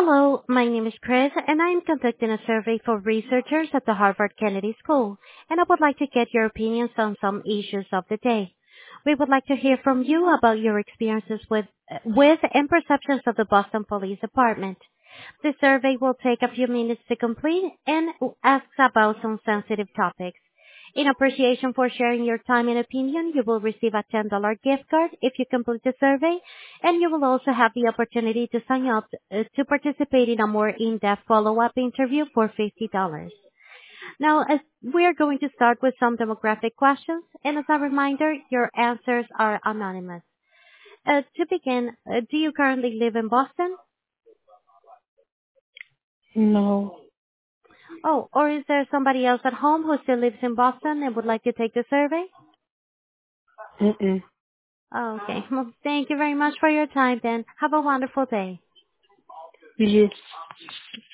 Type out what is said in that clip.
Hello, my name is Chris, and I am conducting a survey for researchers at the Harvard Kennedy School, and I would like to get your opinions on some issues of the day. We would like to hear from you about your experiences with and perceptions of the Boston Police Department. The survey will take a few minutes to complete and asks about some sensitive topics. In appreciation for sharing your time and opinion, you will receive a $10 gift card if you complete the survey, and you will also have the opportunity to sign up to participate in a more in-depth follow-up interview for $50. Now, as we are going to start with some demographic questions, and as a reminder, your answers are anonymous. To begin, do you currently live in Boston? No. Oh, or is there somebody else at home who still lives in Boston and would like to take the survey? Mm-mm. Oh, okay. Well, thank you very much for your time then. Have a wonderful day. Yes.